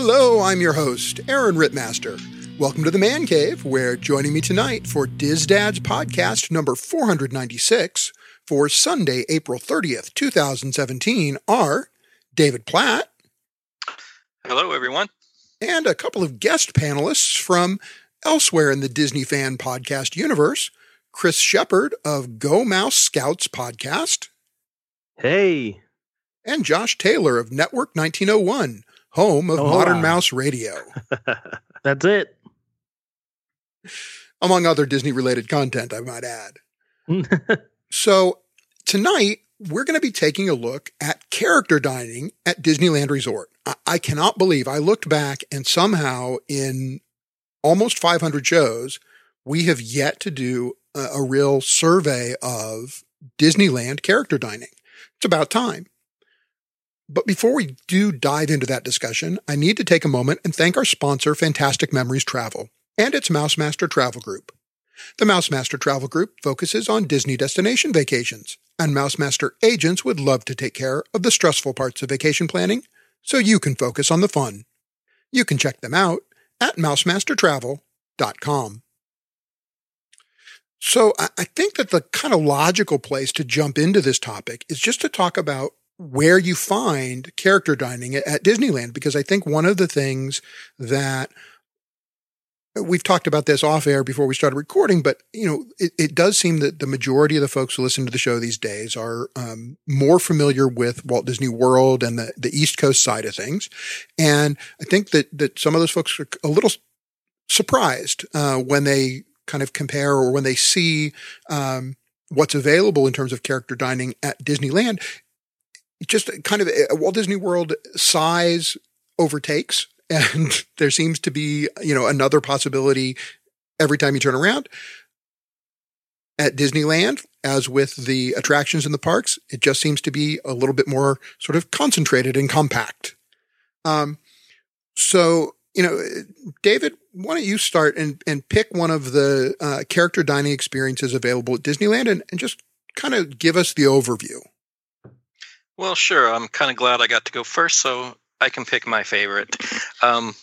Hello, I'm your host, Aaron Rittmaster. Welcome to the Man Cave, where joining me tonight for Diz Dad's podcast number 496 for Sunday, April 30th, 2017 are David Platt. Hello, everyone. And a couple of guest panelists from elsewhere in the Disney fan podcast universe, Chris Shepard of Go Mouse Scouts podcast. Hey. And Josh Taylor of Network 1901. Home of Modern Mouse Radio. That's it. Among other Disney-related content, I might add. So tonight, we're going to be taking a look at character dining at Disneyland Resort. I cannot believe I looked back and somehow in almost 500 shows, we have yet to do a real survey of Disneyland character dining. It's about time. But before we do dive into that discussion, I need to take a moment and thank our sponsor, Fantastic Memories Travel, and its Mousemaster Travel Group. The Mousemaster Travel Group focuses on Disney destination vacations, and Mousemaster agents would love to take care of the stressful parts of vacation planning so you can focus on the fun. You can check them out at mousemastertravel.com. So I think that the kind of logical place to jump into this topic is just to talk about where you find character dining at Disneyland, because I think one of the things that we've talked about this off air before we started recording, but it does seem that the majority of the folks who listen to the show these days are more familiar with Walt Disney World and the East Coast side of things. And I think that some of those folks are a little surprised when they kind of compare or when they see what's available in terms of character dining at Disneyland. Just kind of Walt Disney World size overtakes, and there seems to be, another possibility every time you turn around. At Disneyland, as with the attractions in the parks, it just seems to be a little bit more sort of concentrated and compact. So, David, why don't you start and pick one of the character dining experiences available at Disneyland and just kind of give us the overview. Well, sure. I'm kind of glad I got to go first, so I can pick my favorite. I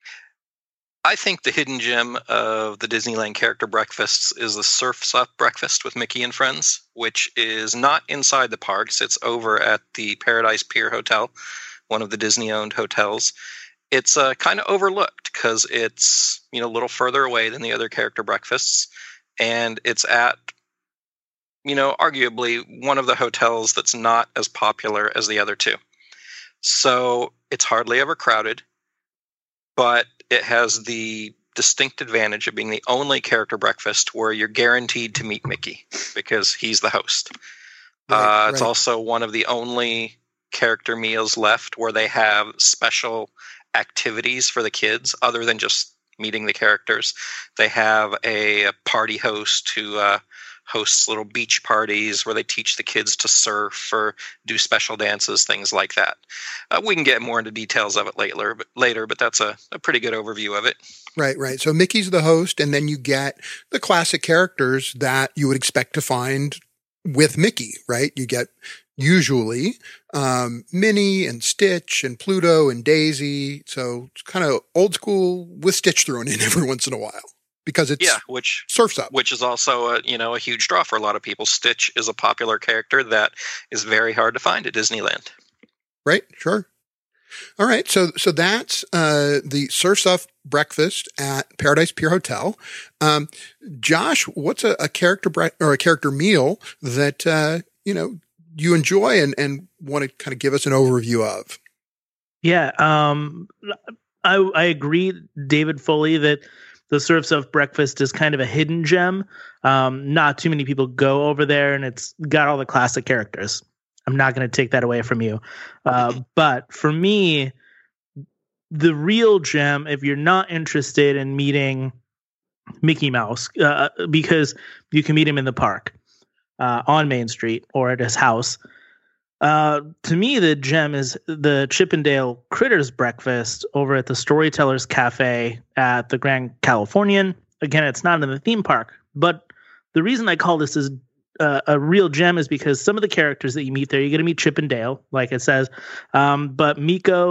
think the hidden gem of the Disneyland character breakfasts is the Surf's Up breakfast with Mickey and Friends, which is not inside the parks. It's over at the Paradise Pier Hotel, one of the Disney-owned hotels. It's kind of overlooked because it's a little further away than the other character breakfasts, and it's at arguably one of the hotels that's not as popular as the other two. So it's hardly ever crowded, but it has the distinct advantage of being the only character breakfast where you're guaranteed to meet Mickey because he's the host. Right. It's also one of the only character meals left where they have special activities for the kids other than just meeting the characters. They have a party host who hosts little beach parties where they teach the kids to surf or do special dances, things like that. We can get more into details of it later, but that's a pretty good overview of it. Right. So Mickey's the host, and then you get the classic characters that you would expect to find with Mickey, right? You get usually Minnie and Stitch and Pluto and Daisy. So it's kind of old school with Stitch thrown in every once in a while. Because it's Surf's Up. Which is also a huge draw for a lot of people. Stitch is a popular character that is very hard to find at Disneyland. Right, sure. All right, so that's the Surf's Up breakfast at Paradise Pier Hotel. Josh, what's a character or a character meal that you enjoy and want to kind of give us an overview of? Yeah, I agree, David, fully that the Surf's Up breakfast is kind of a hidden gem. Not too many people go over there, and it's got all the classic characters. I'm not going to take that away from you. But for me, the real gem, if you're not interested in meeting Mickey Mouse, because you can meet him in the park on Main Street or at his house, to me, the gem is the Chippendale Critters breakfast over at the Storytellers Cafe at the Grand Californian. Again, it's not in the theme park, but the reason I call this is a real gem is because some of the characters that you meet there, you're going to meet Chippendale, like it says, but Meeko,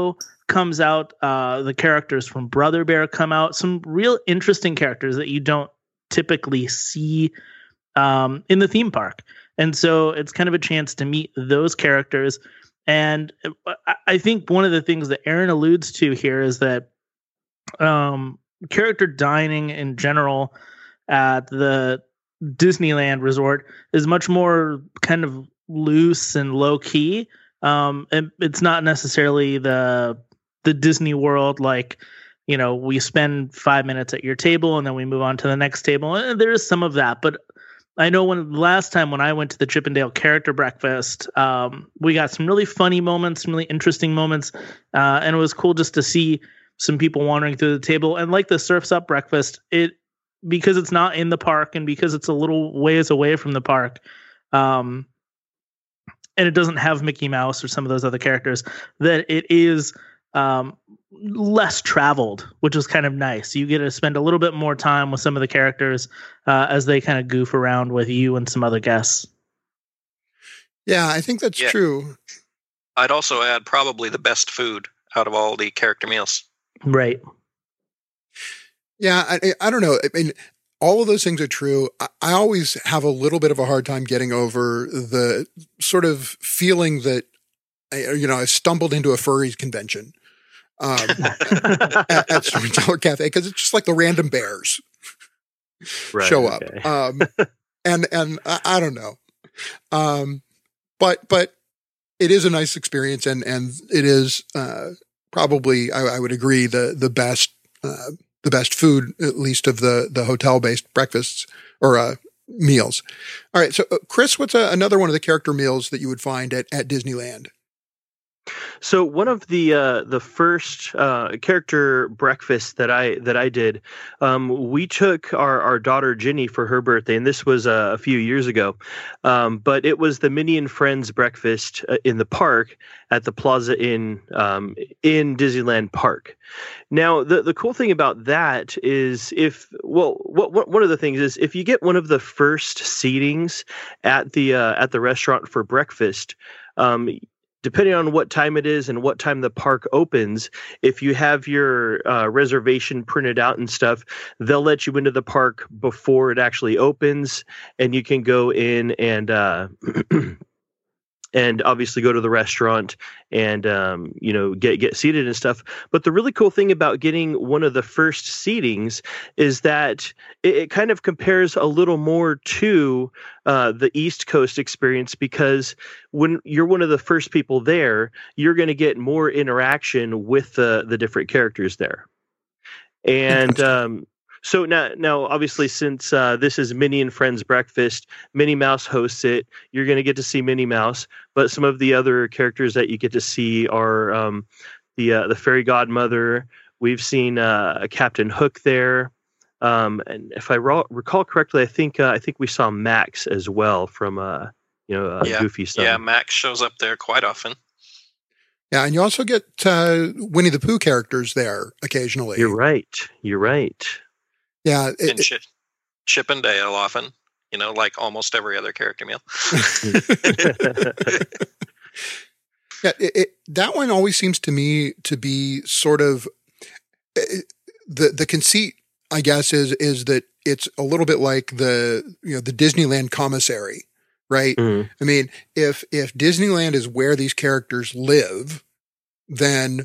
comes out. The characters from Brother Bear come out. Some real interesting characters that you don't typically see in the theme park. And so it's kind of a chance to meet those characters. And I think one of the things that Aaron alludes to here is that character dining in general at the Disneyland Resort is much more kind of loose and low key. And it's not necessarily the Disney World, like, you know, we spend 5 minutes at your table and then we move on to the next table. And there is some of that, but I know last time when I went to the Chippendale Character Breakfast, we got some really funny moments, some really interesting moments, and it was cool just to see some people wandering through the table. And like the Surf's Up Breakfast, because it's not in the park and because it's a little ways away from the park, and it doesn't have Mickey Mouse or some of those other characters, that it is less traveled, which is kind of nice. You get to spend a little bit more time with some of the characters as they kind of goof around with you and some other guests. Yeah, I think that's true. I'd also add probably the best food out of all the character meals. Right. Yeah, I don't know. I mean, all of those things are true. I always have a little bit of a hard time getting over the sort of feeling that, I stumbled into a furries convention at Storyteller Cafe, because it's just like the random bears show up. And I don't know. But it is a nice experience, and it is probably, I would agree, the best food, at least of the hotel-based breakfasts or meals. All right. So Chris, what's another one of the character meals that you would find at Disneyland? So one of the first character breakfasts that I did, we took our daughter Ginny for her birthday, and this was a few years ago. But it was the Minnie and Friends breakfast in the park at the Plaza in Disneyland Park. Now, the cool thing about that is one of the things is if you get one of the first seatings at the restaurant for breakfast, depending on what time it is and what time the park opens, if you have your reservation printed out and stuff, they'll let you into the park before it actually opens, and you can go in and and obviously go to the restaurant and get seated and stuff. But the really cool thing about getting one of the first seatings is that it kind of compares a little more to the East Coast experience, because when you're one of the first people there, you're going to get more interaction with the different characters there. And so now, obviously, since this is Minnie and Friends breakfast, Minnie Mouse hosts it. You're going to get to see Minnie Mouse, but some of the other characters that you get to see are the fairy godmother. We've seen a Captain Hook there, and if I recall correctly, I think we saw Max as well from Goofy stuff. Yeah, Max shows up there quite often. Yeah, and you also get Winnie the Pooh characters there occasionally. You're right. Yeah, and Chip and Dale often, like almost every other character meal. Yeah, that one always seems to me to be sort of the conceit, I guess, is that it's a little bit like the Disneyland commissary, right? Mm-hmm. I mean, if Disneyland is where these characters live, then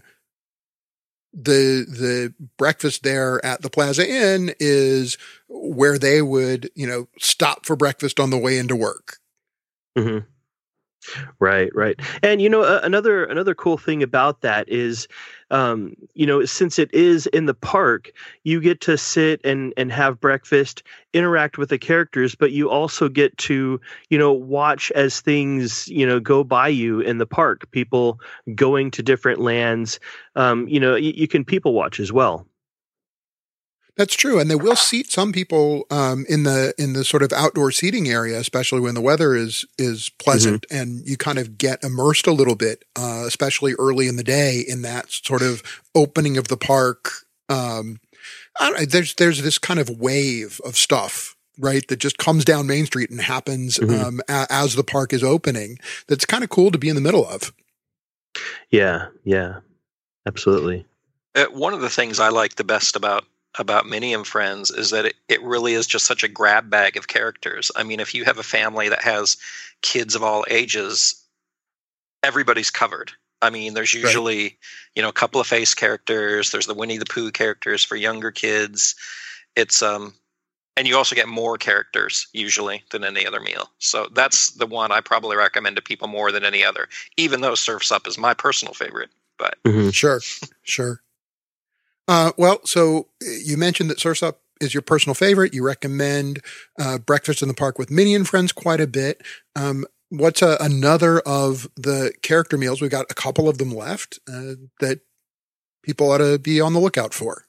the breakfast there at the Plaza Inn is where they would, stop for breakfast on the way into work. Mm-hmm. Right. And, another cool thing about that is, since it is in the park, you get to sit and have breakfast, interact with the characters, but you also get to, watch as things, go by you in the park, people going to different lands. You can people watch as well. That's true, and they will seat some people in the sort of outdoor seating area, especially when the weather is pleasant, mm-hmm. and you kind of get immersed a little bit, especially early in the day, in that sort of opening of the park. There's this kind of wave of stuff, right, that just comes down Main Street and happens mm-hmm. As the park is opening. That's kind of cool to be in the middle of. Yeah. Absolutely. One of the things I like the best about Minnie and Friends is that it really is just such a grab bag of characters. I mean, if you have a family that has kids of all ages, everybody's covered. I mean, there's usually, a couple of face characters. There's the Winnie the Pooh characters for younger kids. It's and you also get more characters usually than any other meal. So that's the one I probably recommend to people more than any other, even though Surf's Up is my personal favorite. But Sure. Well, so you mentioned that Surf's Up is your personal favorite. You recommend Breakfast in the Park with Minnie and Friends quite a bit. What's another of the character meals? We've got a couple of them left that people ought to be on the lookout for.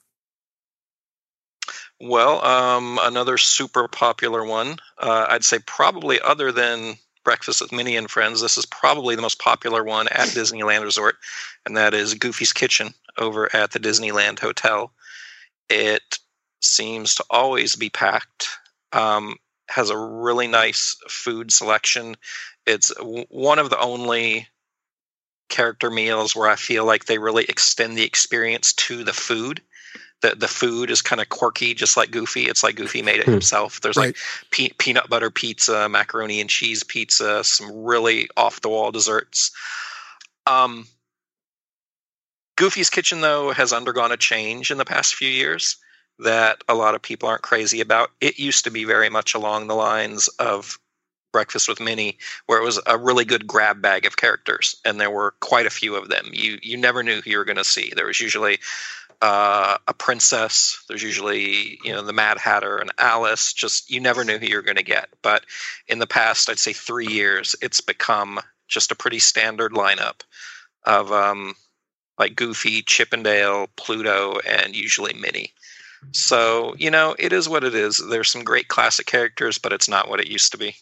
Well, another super popular one, I'd say probably other than Breakfast with Minnie and Friends, this is probably the most popular one at Disneyland Resort, and that is Goofy's Kitchen over at the Disneyland Hotel. It seems to always be packed, has a really nice food selection. It's one of the only character meals where I feel like they really extend the experience to the food. The food is kind of quirky, just like Goofy. It's like Goofy made it himself. There's like peanut butter pizza, macaroni and cheese pizza, some really off-the-wall desserts. Goofy's Kitchen, though, has undergone a change in the past few years that a lot of people aren't crazy about. It used to be very much along the lines of Breakfast with Minnie, where it was a really good grab bag of characters, and there were quite a few of them. You never knew who you were going to see. There was usually a princess. There's usually, the Mad Hatter and Alice. Just you never knew who you were going to get. But in the past, I'd say 3 years, it's become just a pretty standard lineup of like Goofy, Chippendale, Pluto, and usually Minnie. So, it is what it is. There's some great classic characters, but it's not what it used to be.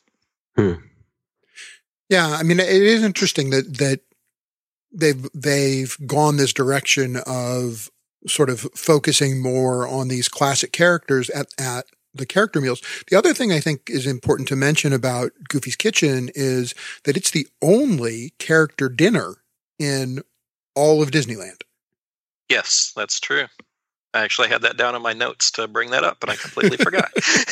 Yeah, I mean, it is interesting that they've gone this direction of sort of focusing more on these classic characters at the character meals. The other thing I think is important to mention about Goofy's Kitchen is that it's the only character dinner in all of Disneyland. Yes, that's true. I actually had that down in my notes to bring that up, but I completely forgot.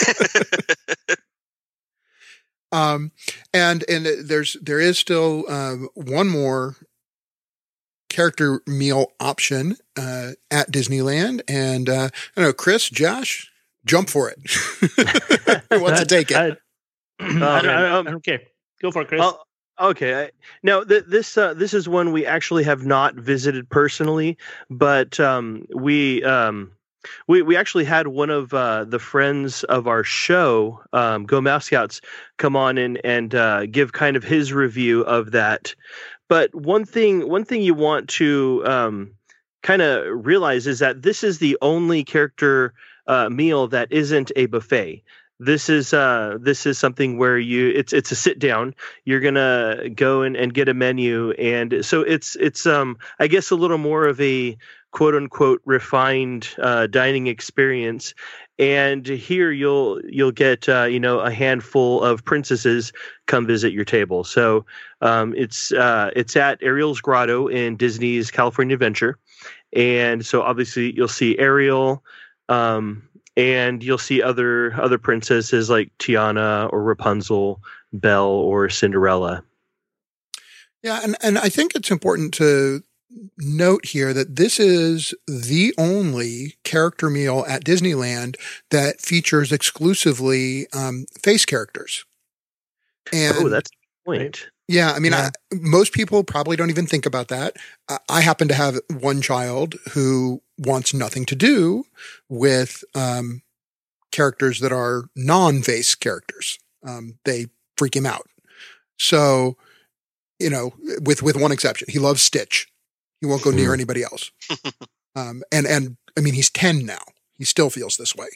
And there is still one more character meal option at Disneyland, and I don't know, Chris, Josh, jump for it. Who wants to take it? I don't care. Go for it, Chris. Okay. Now, this is one we actually have not visited personally, but we actually had one of the friends of our show, Go Mouse Scouts, come on and give kind of his review of that. But one thing you want to kind of realize is that this is the only character meal that isn't a buffet. This is something where it's a sit down. You're gonna go and get a menu, and so it's I guess a little more of a quote unquote refined dining experience. And here you'll get a handful of princesses come visit your table. So it's at Ariel's Grotto in Disney's California Adventure, and so obviously you'll see Ariel. And you'll see other princesses like Tiana or Rapunzel, Belle or Cinderella. Yeah, and I think it's important to note here that this is the only character meal at Disneyland that features exclusively face characters. And that's the point. Yeah, I mean, most people probably don't even think about that. I happen to have one child who wants nothing to do with characters that are non-face characters. They freak him out. So, with one exception, he loves Stitch. He won't go near anybody else. And I mean, he's 10 now. He still feels this way.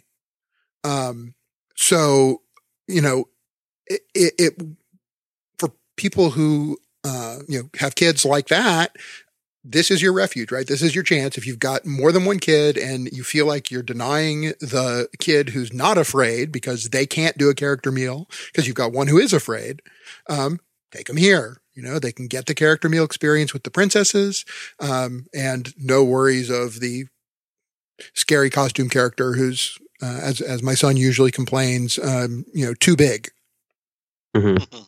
So, it for people who, have kids like that, this is your refuge, right? This is your chance. If you've got more than one kid and you feel like you're denying the kid who's not afraid because they can't do a character meal because you've got one who is afraid, take them here. They can get the character meal experience with the princesses, and no worries of the scary costume character who's, as my son usually complains, too big. Mm-hmm.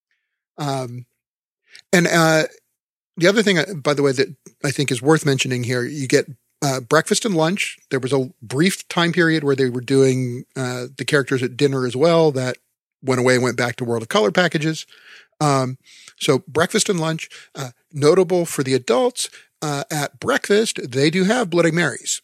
And the other thing, by the way, that I think is worth mentioning here, you get breakfast and lunch. There was a brief time period where they were doing the characters at dinner as well. That went away and went back to World of Color packages. So breakfast and lunch, notable for the adults, at breakfast, they do have Bloody Marys.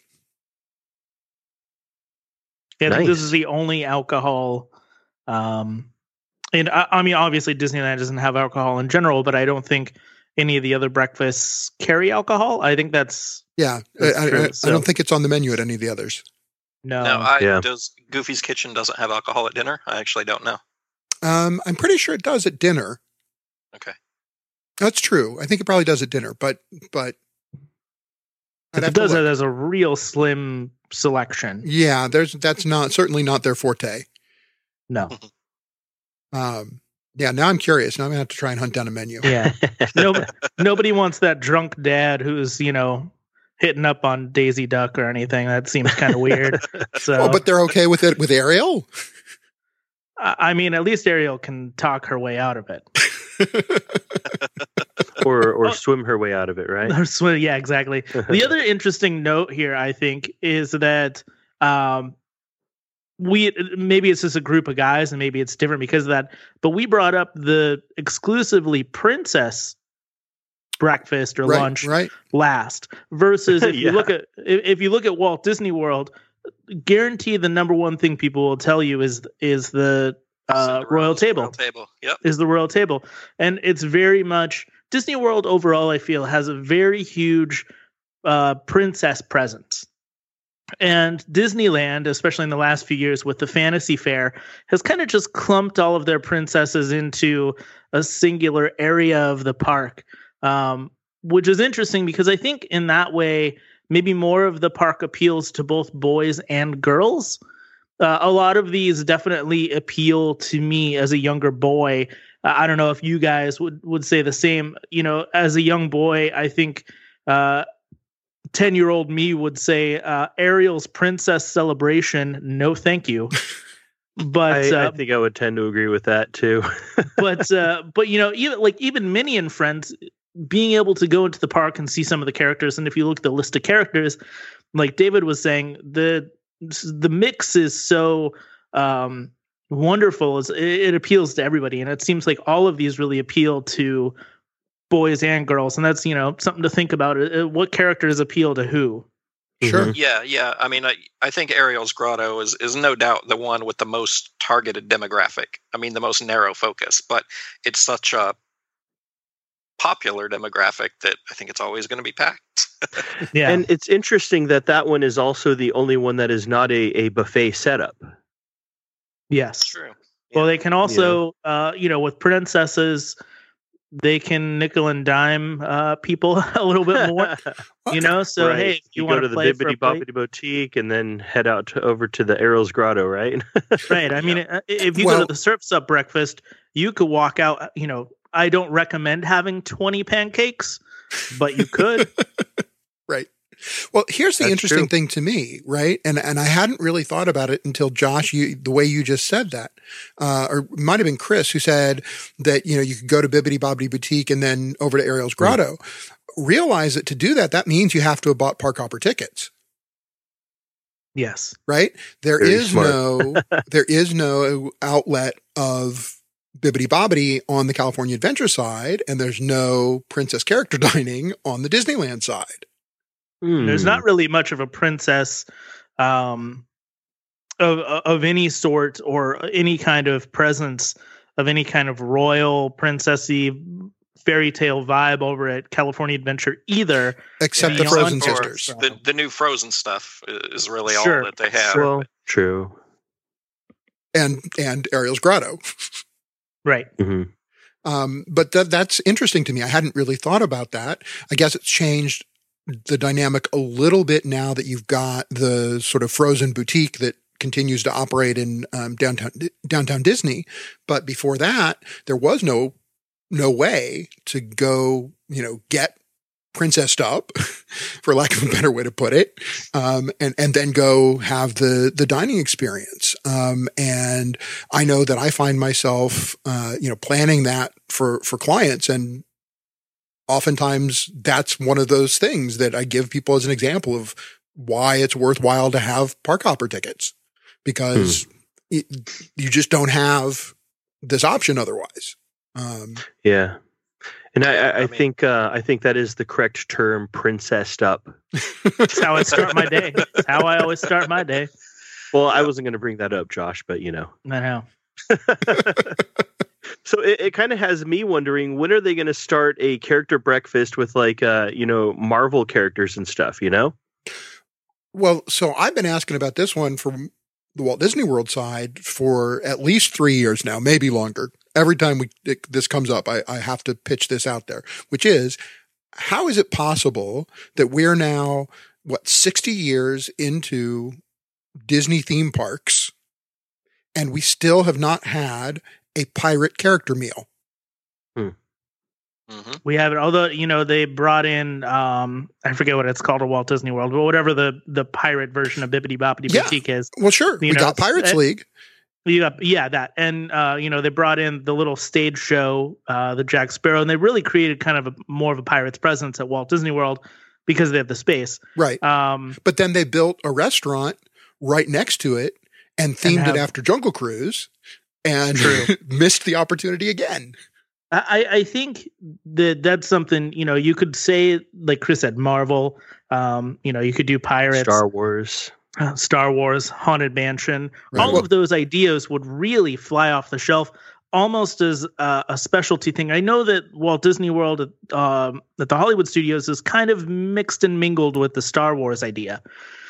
Yeah, Nice. this is the only alcohol. And I mean, obviously Disneyland doesn't have alcohol in general, but I don't think any of the other breakfasts carry alcohol. I think that's Yeah, true, I don't think it's on the menu at any of the others. no. Does Goofy's Kitchen doesn't have alcohol at dinner? I actually don't know. I'm pretty sure it does at dinner. Okay. That's true. I think it probably does at dinner, but If I'd have it to does, look. there's a real slim selection. Yeah, that's certainly not their forte. No. Yeah, now I'm curious. Now I'm gonna have to try and hunt down a menu. Yeah. Nobody wants that drunk dad who's, hitting up on Daisy Duck or anything. That seems kind of weird. So, Oh, but they're okay with it with Ariel? I mean, at least Ariel can talk her way out of it. or swim her way out of it, right? Yeah, exactly. The other interesting note here, I think, is that maybe it's just a group of guys and maybe it's different because of that, but we brought up the exclusively princess breakfast or lunch last versus if you look at Walt Disney World, guarantee the number one thing people will tell you is the royal table. Yep. Is the royal table. And it's very much Disney World overall, I feel, has a very huge princess presence. And Disneyland, especially in the last few years with the Fantasy Fair, has kind of just clumped all of their princesses into a singular area of the park, which is interesting because I think in that way, maybe more of the park appeals to both boys and girls. A lot of these definitely appeal to me as a younger boy. I don't know if you guys would say the same. As a young boy, I think 10-year-old me would say Ariel's Princess Celebration, no thank you. But I think I would tend to agree with that too. but even Minnie and Friends, being able to go into the park and see some of the characters, and if you look at the list of characters, like David was saying, the mix is so wonderful. It appeals to everybody, and it seems like all of these really appeal to boys and girls, and that's something to think about. What characters appeal to who? Sure. Yeah. I mean, I think Ariel's Grotto is no doubt the one with the most targeted demographic. I mean, the most narrow focus, but it's such a popular demographic that I think it's always going to be packed. Yeah. And it's interesting that one is also the only one that is not a buffet setup. Yes. True. Well, they can also, with princesses, they can nickel and dime people a little bit more, So right. hey, if you want go to the play for a Bibbidi Bobbidi Boutique and then head out over to the Ariel's Grotto, right? right. I mean, if you go to the Surf's Up breakfast, you could walk out. I don't recommend having 20 pancakes, but you could. Right. Well, here's the That's interesting true. thing to me, right? And I hadn't really thought about it until Josh, the way you just said that, or it might have been Chris who said that, you could go to Bibbidi Bobbidi Boutique and then over to Ariel's Grotto. Realize that to do that means you have to have bought park hopper tickets. Yes. Right? There Very is smart. there is no outlet of Bibbidi Bobbidi on the California Adventure side, and there's no princess character dining on the Disneyland side. There's not really much of a princess of any sort or any kind of presence of any kind of royal princessy fairy tale vibe over at California Adventure either. Except the Beyond Frozen or- Sisters. The new Frozen stuff is really Sure. all that they have. Well, true. And Ariel's Grotto. Right. Mm-hmm. But that's interesting to me. I hadn't really thought about that. I guess it's changed the dynamic a little bit now that you've got the sort of Frozen boutique that continues to operate in downtown Disney. But before that, there was no no way to go, get princessed up, for lack of a better way to put it, and then go have the dining experience. And I know that I find myself, planning that for clients, and oftentimes that's one of those things that I give people as an example of why it's worthwhile to have park hopper tickets, because you just don't have this option otherwise. Yeah. And I think that is the correct term, princessed up. That's how I start my day. That's how I always start my day. Well, I wasn't going to bring that up, Josh, but I know. So it kind of has me wondering, when are they going to start a character breakfast with Marvel characters and stuff, Well, so I've been asking about this one from the Walt Disney World side for at least 3 years now, maybe longer. Every time this comes up, I have to pitch this out there, which is, how is it possible that we're now, 60 years into Disney theme parks, and we still have not had a pirate character meal? Mm-hmm. We have it, although, they brought in, I forget what it's called at Walt Disney World, but whatever the pirate version of Bibbidi Boppidi Boutique is. Well, sure. We got Pirates League. That. And, they brought in the little stage show, the Jack Sparrow, and they really created kind of more of a pirate's presence at Walt Disney World because they have the space. Right. But then they built a restaurant right next to it and themed it after Jungle Cruise, and missed the opportunity again. I think that's something, you could say, like Chris said, Marvel, you could do Pirates, Star Wars, Haunted Mansion. Right. All of those ideas would really fly off the shelf almost as a specialty thing. I know that Walt Disney World at the Hollywood Studios is kind of mixed and mingled with the Star Wars idea.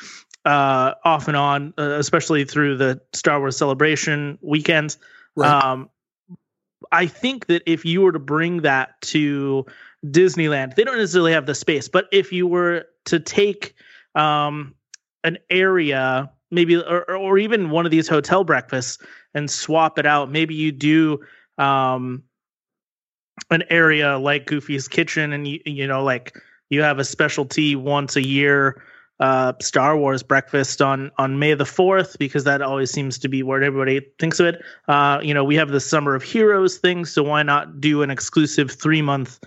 Off and on, especially through the Star Wars Celebration weekends. Right. I think that if you were to bring that to Disneyland, they don't necessarily have the space, but if you were to take an area, maybe, or even one of these hotel breakfasts and swap it out, maybe you do an area like Goofy's Kitchen, and you have a specialty once a year Star Wars breakfast on May the 4th, because that always seems to be where everybody thinks of it. We have the Summer of Heroes thing, so why not do an exclusive 3-month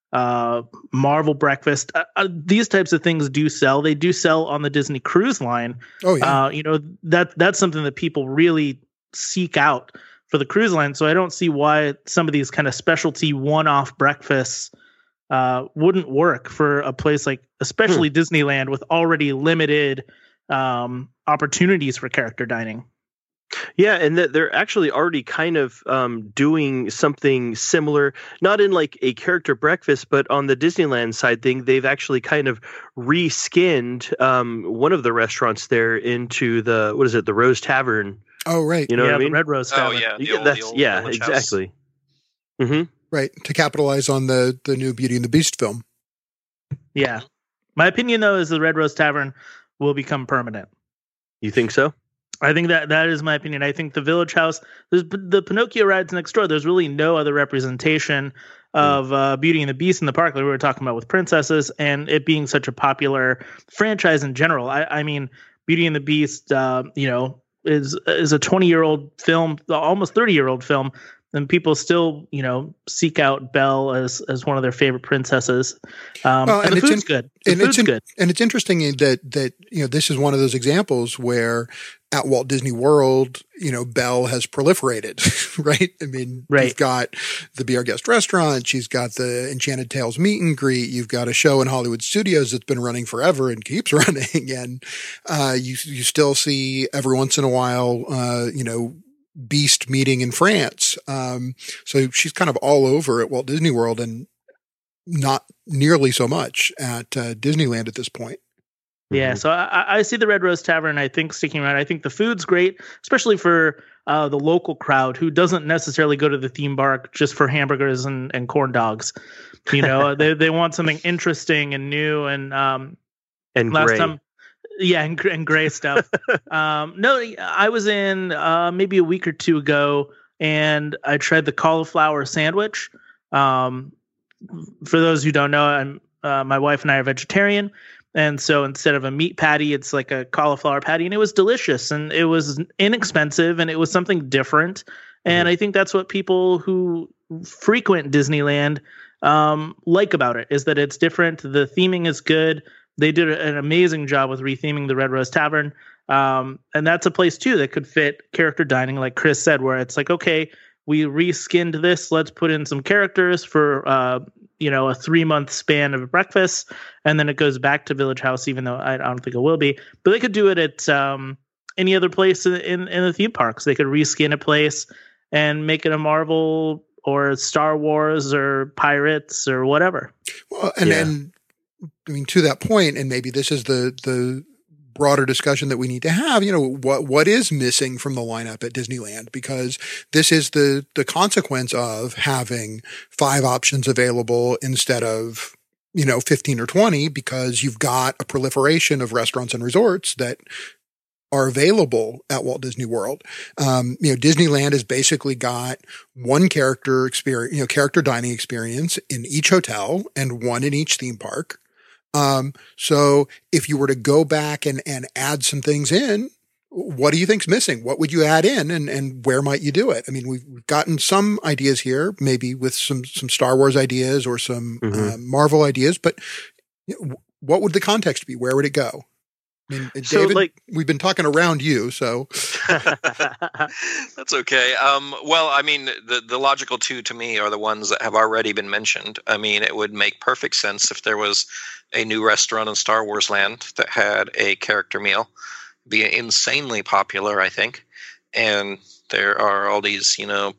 Marvel breakfast? These types of things do sell. They do sell on the Disney Cruise Line. Oh yeah. That's something that people really seek out for the cruise line. So I don't see why some of these kind of specialty one-off breakfasts wouldn't work for a place like, especially Disneyland, with already limited opportunities for character dining. Yeah, and they're actually already kind of doing something similar, not in like a character breakfast, but on the Disneyland side thing, they've actually kind of reskinned one of the restaurants there into the Rose Tavern. Oh, right. You know what I mean? The Red Rose Tavern. Oh, yeah. The old exactly. Mm-hmm. Right, to capitalize on the new Beauty and the Beast film. Yeah. My opinion, though, is the Red Rose Tavern will become permanent. You think so? I think that is my opinion. I think the Village House, the Pinocchio rides next door, there's really no other representation of Beauty and the Beast in the park, like we were talking about with princesses, and it being such a popular franchise in general. I mean, Beauty and the Beast, is a 20-year-old film, almost 30-year-old film, and people still, seek out Belle as one of their favorite princesses. And the food's good. Good. And it's interesting that this is one of those examples where at Walt Disney World, Belle has proliferated, right? I mean, You've got the Be Our Guest restaurant. She's got the Enchanted Tales meet and greet. You've got a show in Hollywood Studios that's been running forever and keeps running. And you still see every once in a while, Beast meeting in France. So she's kind of all over at Walt Disney World and not nearly so much at Disneyland at this point. Yeah, so I see the Red Rose Tavern, I think, sticking around. I think the food's great, especially for the local crowd who doesn't necessarily go to the theme park just for hamburgers and corn dogs. They want something interesting and new and last gray. time. Yeah, and gray stuff. No, I was in maybe a week or two ago, and I tried the cauliflower sandwich. For those who don't know, my wife and I are vegetarian. And so instead of a meat patty, it's like a cauliflower patty, and it was delicious and it was inexpensive and it was something different. And I think that's what people who frequent Disneyland like about it, is that it's different. The theming is good. They did an amazing job with retheming the Red Rose Tavern. And that's a place too that could fit character dining, like Chris said, where it's like, okay, we reskinned this. Let's put in some characters for a 3-month span of breakfast, and then it goes back to Village House, even though I don't think it will be. But they could do it at any other place in the theme parks. They could reskin a place and make it a Marvel or Star Wars or Pirates or whatever. Well, and I mean, to that point, and maybe this is the broader discussion that we need to have, what is missing from the lineup at Disneyland? Because this is the consequence of having 5 options available instead of, 15 or 20, because you've got a proliferation of restaurants and resorts that are available at Walt Disney World. Disneyland has basically got one character experience, character dining experience in each hotel and one in each theme park. So if you were to go back and add some things in, what do you think's missing? What would you add in, and where might you do it? I mean, we've gotten some ideas here, maybe with some Star Wars ideas or some Marvel ideas, but what would the context be? Where would it go? I mean, David, we've been talking around you, so. That's okay. Well, I mean, the logical two to me are the ones that have already been mentioned. I mean, it would make perfect sense if there was a new restaurant in Star Wars Land that had a character meal. Be insanely popular, I think. And there are all these,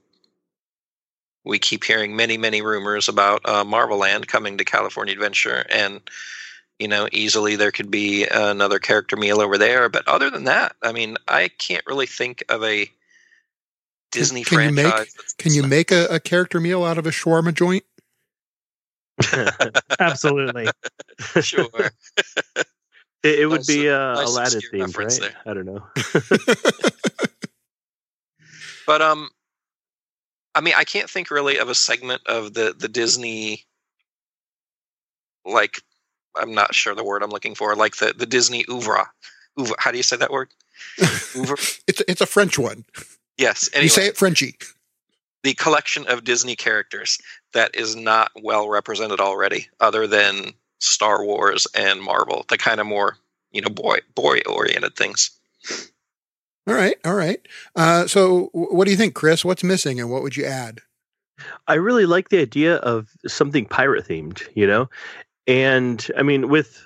we keep hearing many, many rumors about Marvel Land coming to California Adventure, and easily there could be another character meal over there. But other than that, I mean, I can't really think of a Disney franchise. Can you make a character meal out of a shawarma joint? Absolutely. Sure. It would be Aladdin themed, right? There. I don't know. But I mean, I can't think really of a segment of the Disney, like, I'm not sure the word I'm looking for, like the Disney oeuvre. How do you say that word? Oeuvre? It's a French one. Yes. Anyway, you say it Frenchy. The collection of Disney characters that is not well represented already, other than Star Wars and Marvel, the kind of more, boy oriented things. All right. So what do you think, Chris? What's missing, and what would you add? I really like the idea of something pirate themed, and I mean,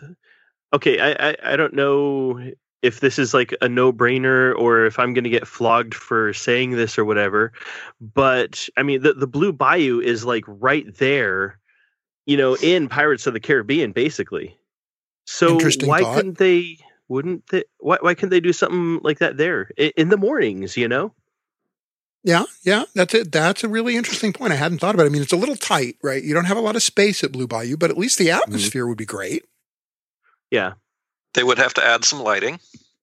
I don't know if this is like a no-brainer or if I'm going to get flogged for saying this or whatever, but I mean, the Blue Bayou is like right there, in Pirates of the Caribbean, basically. So why couldn't they? Why couldn't they do something like that there in the mornings? Yeah, that's it. That's a really interesting point. I hadn't thought about it. I mean, it's a little tight, right? You don't have a lot of space at Blue Bayou, but at least the atmosphere would be great. Yeah. They would have to add some lighting.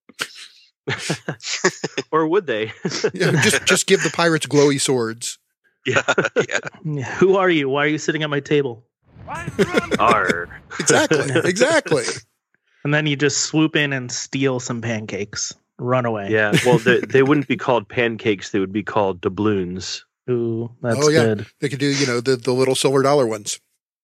Or would they? Yeah, just give the pirates glowy swords. Yeah. Who are you? Why are you sitting at my table? Arr. Exactly. And then you just swoop in and steal some pancakes. Run away. Yeah, well, they wouldn't be called pancakes. They would be called doubloons. Ooh, that's good. They could do, the little silver dollar ones.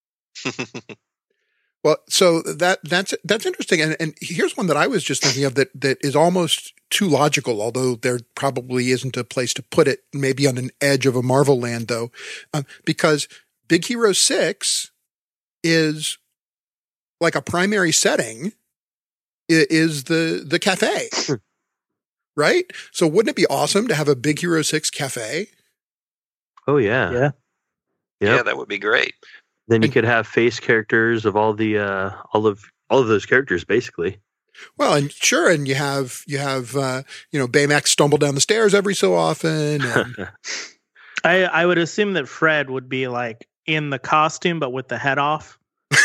Well, so that's interesting. And here's one that I was just thinking of that is almost too logical, although there probably isn't a place to put it, maybe on an edge of a Marvel land, though, because Big Hero 6 is like a primary setting is the cafe, right? So wouldn't it be awesome to have a Big Hero 6 cafe? Oh, yeah. Yeah. Yeah, that would be great. Then you could have face characters of all of those characters, basically. Well, and sure, and you have Baymax stumble down the stairs every so often. And I would assume that Fred would be like in the costume, but with the head off.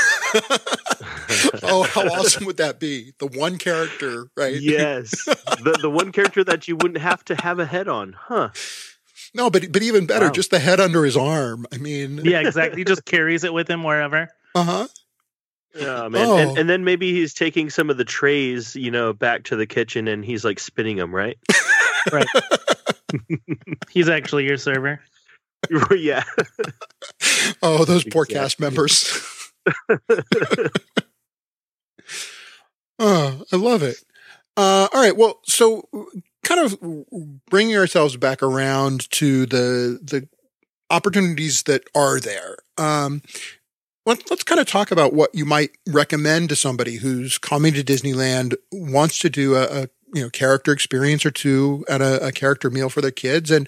Oh, how awesome would that be? The one character, right? Yes, the one character that you wouldn't have to have a head on, huh? No, but even better, Wow. just the head under his arm. I mean, Yeah, exactly. He just carries it with him wherever. uh-huh. Yeah, man. Oh. And then maybe he's taking some of the trays, back to the kitchen and he's like spinning them, right? Right. He's actually your server. Yeah. Oh, those poor Exactly. cast members. Oh, I love it. All right. Well, so kind of bringing ourselves back around to the opportunities that are there. Let's kind of talk about what you might recommend to somebody who's coming to Disneyland, wants to do a character experience or two at a character meal for their kids, and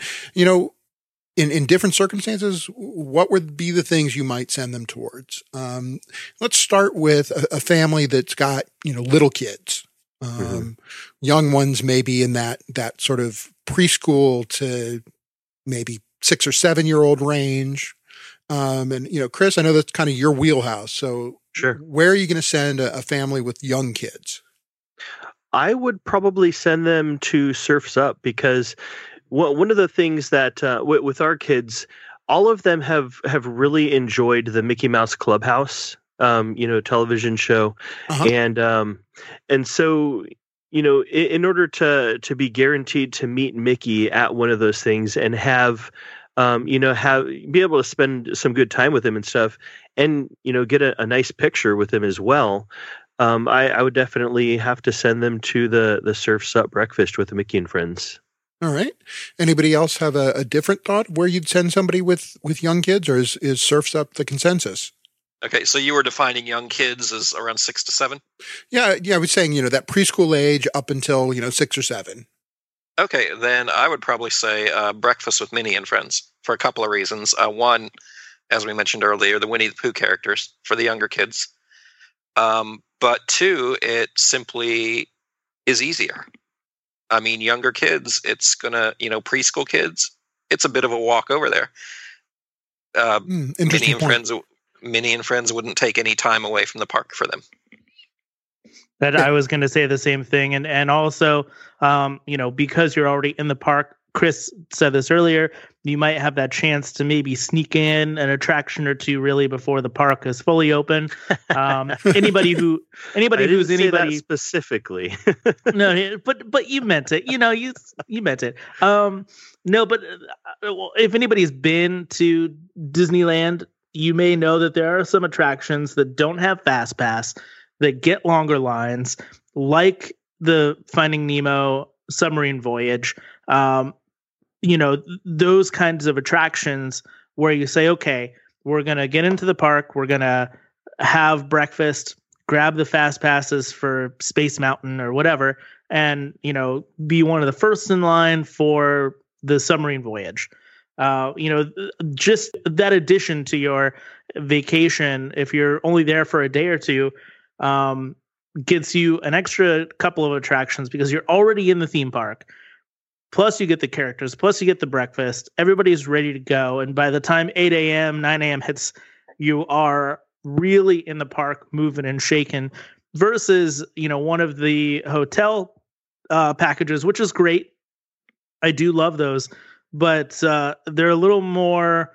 in different circumstances, what would be the things you might send them towards? Let's start with a family that's got, little kids, young ones, maybe in that sort of preschool to maybe 6 or 7 year old range. And Chris, I know that's kind of your wheelhouse. So Sure. where are you going to send a family with young kids? I would probably send them to Surf's Up because one of the things that with our kids, all of them have really enjoyed the Mickey Mouse Clubhouse, television show, Uh-huh. and so in order to be guaranteed to meet Mickey at one of those things and have be able to spend some good time with him and stuff, and get a nice picture with him as well. I would definitely have to send them to the Surf's Up breakfast with Mickey and friends. All right. Anybody else have a different thought where you'd send somebody with young kids, or is Surf's Up the consensus? Okay, so you were defining young kids as around 6 to 7? Yeah. I was saying, that preschool age up until, 6 or 7. Okay, then I would probably say Breakfast with Minnie and Friends for a couple of reasons. One, as we mentioned earlier, the Winnie the Pooh characters for the younger kids. But two, it simply is easier. I mean, younger kids, it's going to, preschool kids, it's a bit of a walk over there. Interesting point. Minnie and Friends wouldn't take any time away from the park for them. That I was going to say the same thing. And also, because you're already in the park, Chris said this earlier, you might have that chance to maybe sneak in an attraction or two really before the park is fully open. Anybody who's that specifically. No, but you meant it. You meant it. No, but if anybody's been to Disneyland, you may know that there are some attractions that don't have Fast Pass that get longer lines, like the Finding Nemo submarine voyage. Those kinds of attractions where you say, okay, we're going to get into the park, we're going to have breakfast, grab the fast passes for Space Mountain or whatever, and, be one of the first in line for the submarine voyage. Just that addition to your vacation, if you're only there for a day or two, gets you an extra couple of attractions because you're already in the theme park. Plus you get the characters, plus you get the breakfast. Everybody's ready to go. And by the time 8 a.m., 9 a.m. hits, you are really in the park, moving and shaking, versus, one of the hotel packages, which is great. I do love those, but they're a little more,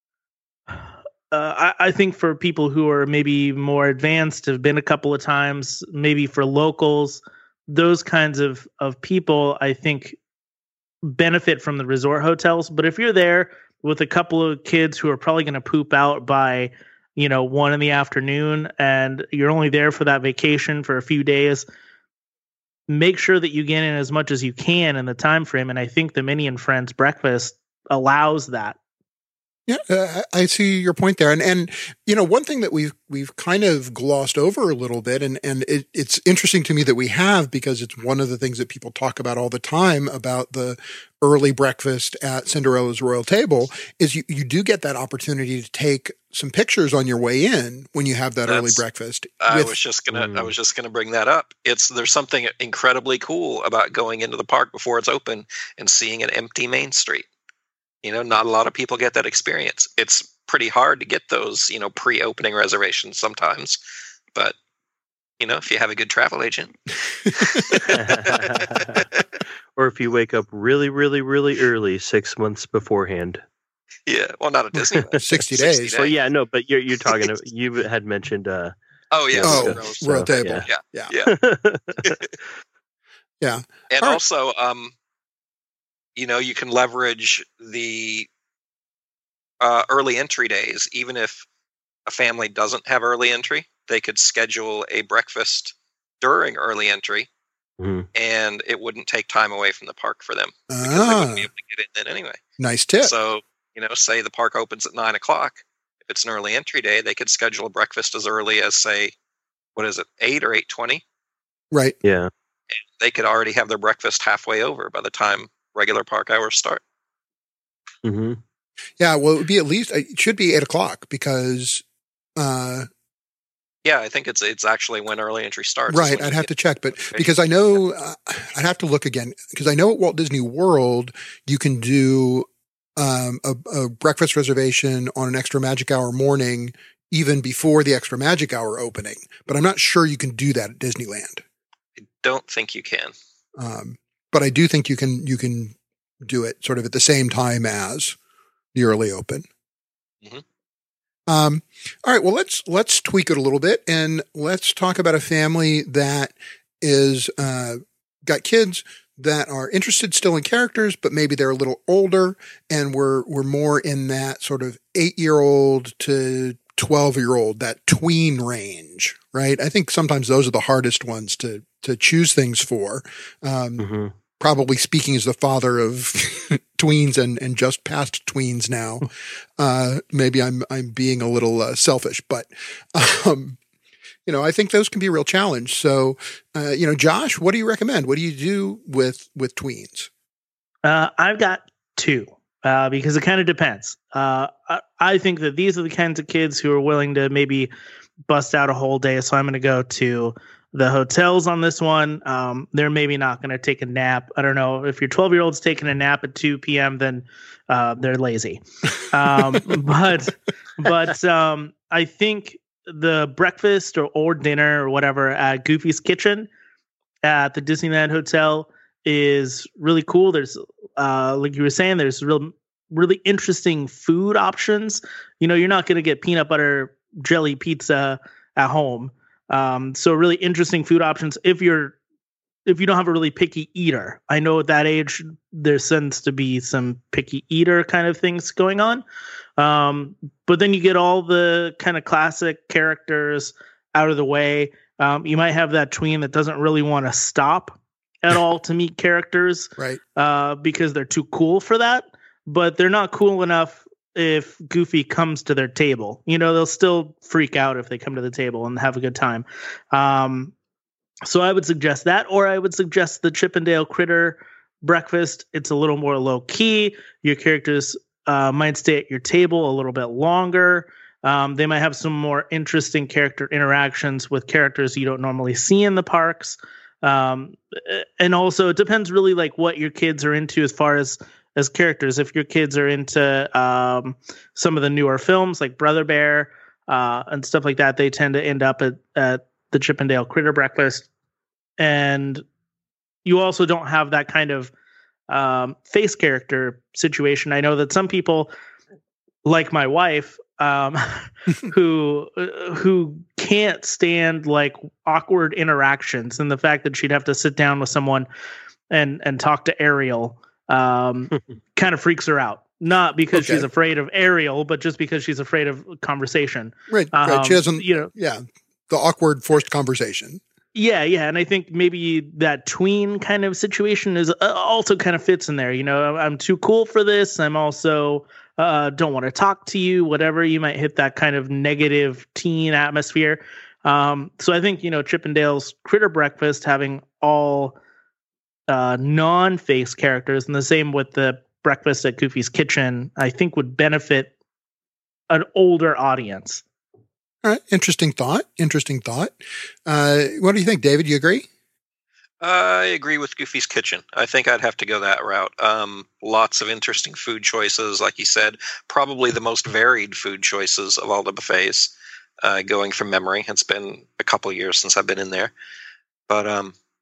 I think for people who are maybe more advanced, have been a couple of times, maybe for locals, those kinds of people, I think, benefit from the resort hotels. But if you're there with a couple of kids who are probably going to poop out by 1 in the afternoon, and you're only there for that vacation for a few days, make sure that you get in as much as you can in the time frame. And I think the Minnie and Friends breakfast allows that. Yeah, I see your point there. And one thing that we've kind of glossed over a little bit, and it's interesting to me that we have, because it's one of the things that people talk about all the time about the early breakfast at Cinderella's Royal Table, is you do get that opportunity to take some pictures on your way in when you have that early breakfast. I was just gonna bring that up. There's something incredibly cool about going into the park before it's open and seeing an empty Main Street. Not a lot of people get that experience. It's pretty hard to get those, pre-opening reservations sometimes. But, if you have a good travel agent. or if you wake up really, really, really early 6 months beforehand. Yeah, well, not a Disney. 60 days. Well, yeah, no, but you're talking. You had mentioned. Oh yeah, Oh, Rose. royal table. Yeah. Yeah. And All right. also, you can leverage the early entry days. Even if a family doesn't have early entry, they could schedule a breakfast during early entry, and it wouldn't take time away from the park for them because they wouldn't be able to get in then anyway. Nice tip. So, say the park opens at 9 o'clock. If it's an early entry day, they could schedule a breakfast as early as, say, 8 or 8:20? Right. Yeah. They could already have their breakfast halfway over by the time regular park hours start. Mm-hmm. Yeah. Well, it would be it should be 8 o'clock because, yeah, I think it's actually when early entry starts. Right. I'd have to check, but because I know, I'd have to look again because I know at Walt Disney World, you can do, a breakfast reservation on an extra magic hour morning, even before the extra magic hour opening, but I'm not sure you can do that at Disneyland. I don't think you can. But I do think you can do it sort of at the same time as the early open. Mm-hmm. All right. Well, let's tweak it a little bit and let's talk about a family that is, got kids that are interested still in characters, but maybe they're a little older and we're more in that sort of 8-year-old to 12-year-old, that tween range, right? I think sometimes those are the hardest ones to choose things for. Probably speaking as the father of tweens and just past tweens now. Maybe I'm being a little selfish, but I think those can be a real challenge. So, Josh, what do you recommend? What do you do with tweens? I've got two because it kind of depends. I think that these are the kinds of kids who are willing to maybe bust out a whole day. So I'm going to go to the hotels on this one. They're maybe not going to take a nap. I don't know if your 12-year-old's taking a nap at 2 p.m., then they're lazy. But I think the breakfast or dinner or whatever at Goofy's Kitchen at the Disneyland Hotel is really cool. There's, like you were saying, there's really interesting food options. You're not going to get peanut butter jelly pizza at home. So really interesting food options if you don't have a really picky eater. I know at that age there tends to be some picky eater kind of things going on. But then you get all the kind of classic characters out of the way. You might have that tween that doesn't really want to stop at all to meet characters, right? Because they're too cool for that, but they're not cool enough if Goofy comes to their table. They'll still freak out if they come to the table and have a good time. So I would suggest that, or I would suggest the Chip 'n Dale Critter Breakfast. It's a little more low key. Your characters might stay at your table a little bit longer. They might have some more interesting character interactions with characters you don't normally see in the parks. And also it depends really like what your kids are into as far as characters. If your kids are into some of the newer films like Brother Bear and stuff like that, they tend to end up at the Chip 'n Dale Critter Breakfast. And you also don't have that kind of face character situation. I know that some people, like my wife, who can't stand like awkward interactions, and the fact that she'd have to sit down with someone and talk to Ariel kind of freaks her out. Not because she's afraid of Ariel, but just because she's afraid of conversation. Right. She doesn't, the awkward forced conversation. Yeah. And I think maybe that tween kind of situation is also kind of fits in there. I'm too cool for this. I'm also don't want to talk to you, whatever. You might hit that kind of negative teen atmosphere. So I think, Chip 'n Dale's Critter Breakfast having all non-face characters, and the same with the breakfast at Goofy's Kitchen, I think would benefit an older audience. All right. Interesting thought. What do you think, David? You agree? I agree with Goofy's Kitchen. I think I'd have to go that route. Lots of interesting food choices, like you said. Probably the most varied food choices of all the buffets, going from memory. It's been a couple years since I've been in there. But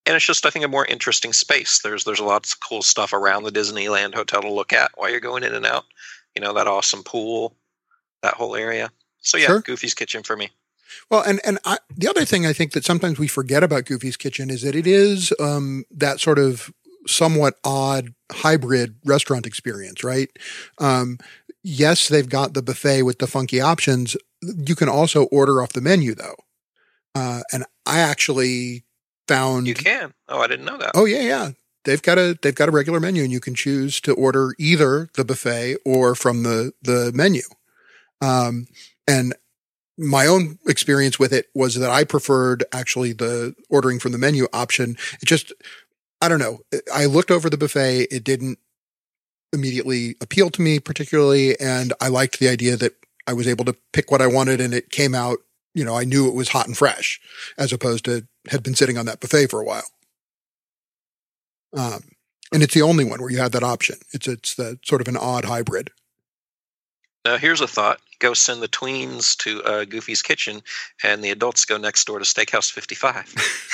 And it's just, I think, a more interesting space. There's lots of cool stuff around the Disneyland Hotel to look at while you're going in and out. That awesome pool, that whole area. So yeah, Sure. Goofy's Kitchen for me. Well, the other thing I think that sometimes we forget about Goofy's Kitchen is that it is that sort of somewhat odd hybrid restaurant experience, right? Yes, they've got the buffet with the funky options. You can also order off the menu, though. And I actually found You can. Oh, I didn't know that. Oh yeah. They've got a regular menu, and you can choose to order either the buffet or from the menu. And my own experience with it was that I preferred actually the ordering from the menu option. It just, I don't know. I looked over the buffet. It didn't immediately appeal to me particularly. And I liked the idea that I was able to pick what I wanted, and it came out, I knew it was hot and fresh, as opposed to had been sitting on that buffet for a while. And it's the only one where you have that option. It's the sort of an odd hybrid. Now, here's a thought. Go send the tweens to Goofy's Kitchen, and the adults go next door to Steakhouse 55.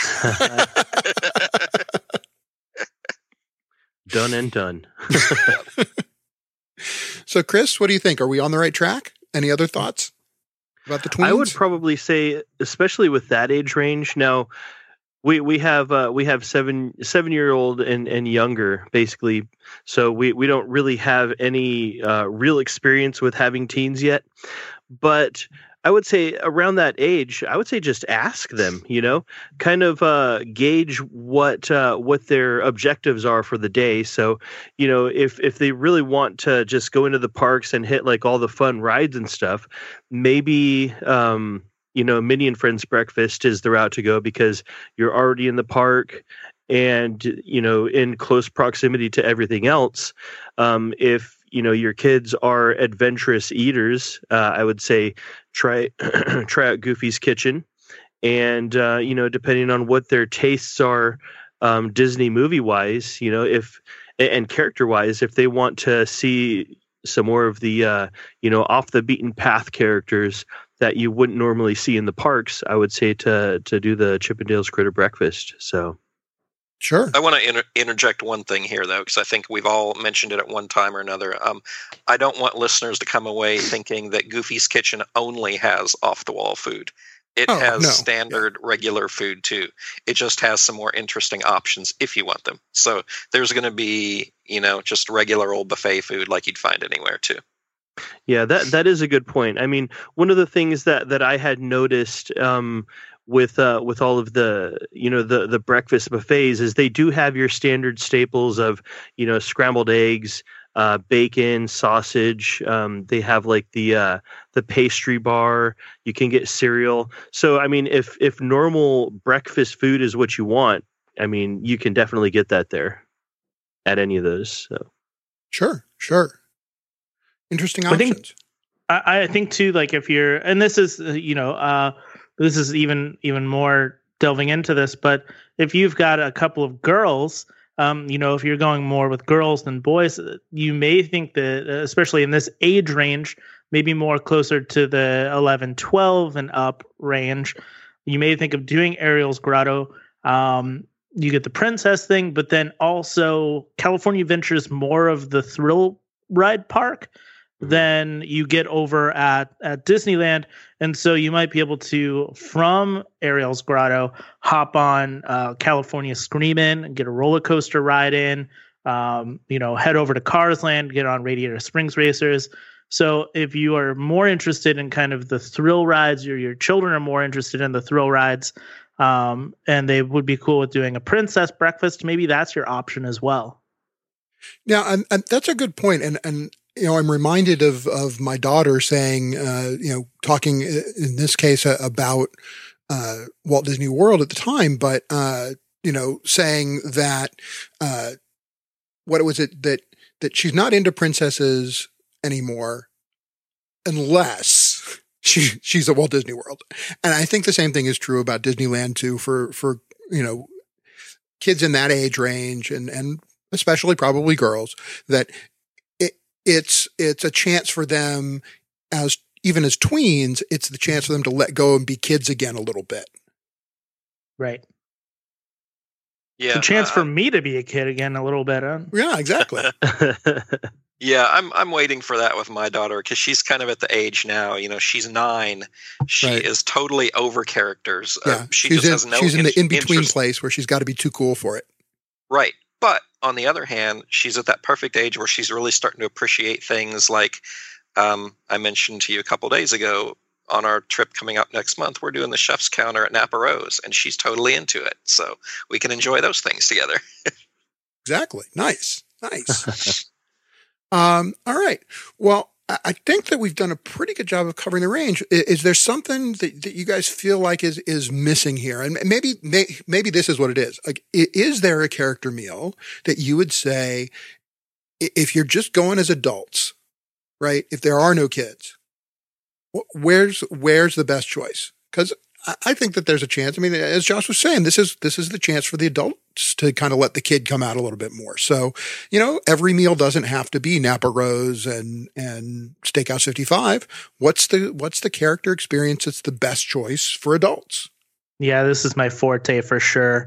Done and done. So, Chris, what do you think? Are we on the right track? Any other thoughts about the tweens? I would probably say, especially with that age range. Now, we have 7-year-old and younger, basically. So we don't really have any real experience with having teens yet. But I would say around that age, I would say just ask them, kind of gauge what their objectives are for the day. So, if they really want to just go into the parks and hit like all the fun rides and stuff, maybe Minnie and Friends breakfast is the route to go, because you're already in the park and, in close proximity to everything else. If your kids are adventurous eaters, I would say try out Goofy's Kitchen, and depending on what their tastes are, Disney movie wise, and character wise, if they want to see some more of the off the beaten path characters that you wouldn't normally see in the parks, I would say to do the Chippendales Critter Breakfast. So. Sure. I want to interject one thing here, though, because I think we've all mentioned it at one time or another. I don't want listeners to come away thinking that Goofy's Kitchen only has off-the-wall food. It has standard, regular food, too. It just has some more interesting options if you want them. So there's going to be, just regular old buffet food like you'd find anywhere, too. Yeah, that is a good point. I mean, one of the things that I had noticed with all of the the breakfast buffets is they do have your standard staples of scrambled eggs, bacon, sausage. They have like the pastry bar. You can get cereal. So I mean, if normal breakfast food is what you want, I mean, you can definitely get that there at any of those. So. Sure. Interesting options. I think too, like if you're, and this is this is even more delving into this, but if you've got a couple of girls, if you're going more with girls than boys, you may think that, especially in this age range, maybe more closer to the 11, 12 and up range, you may think of doing Ariel's Grotto. You get the princess thing, but then also California Adventure more of the thrill ride park than you get over at Disneyland. And so you might be able to, from Ariel's Grotto, hop on California Screamin' and get a roller coaster ride in, head over to Cars Land, get on Radiator Springs Racers. So if you are more interested in kind of the thrill rides, or your children are more interested in the thrill rides, and they would be cool with doing a princess breakfast, maybe that's your option as well. Now, and that's a good point. And I'm reminded of my daughter saying, talking in this case about Walt Disney World at the time, but, saying that, what was it that she's not into princesses anymore unless she's at Walt Disney World. And I think the same thing is true about Disneyland too, for kids in that age range and especially probably girls, that it's a chance for them even as tweens, it's the chance for them to let go and be kids again a little bit. Right. Yeah, It's a chance for me to be a kid again a little bit. Yeah, exactly. Yeah, I'm waiting for that with my daughter because she's kind of at the age now. She's 9. She Right. is totally over characters. Yeah, She just has no. she's in the in-between interest. place where she's got to be too cool for it. Right. But on the other hand, she's at that perfect age where she's really starting to appreciate things like I mentioned to you a couple days ago on our trip coming up next month. We're doing the chef's counter at Napa Rose, and she's totally into it. So we can enjoy those things together. Exactly. Nice. All right. Well, I think that we've done a pretty good job of covering the range. Is there something that you guys feel like is missing here? And maybe this is what it is. Like, is there a character meal that you would say, if you're just going as adults, right? If there are no kids, where's the best choice? Because I think that there's a chance. I mean, as Josh was saying, this is the chance for the adults to kind of let the kid come out a little bit more. So, every meal doesn't have to be Napa Rose and Steakhouse 55. What's the character experience that's the best choice for adults? Yeah, this is my forte for sure.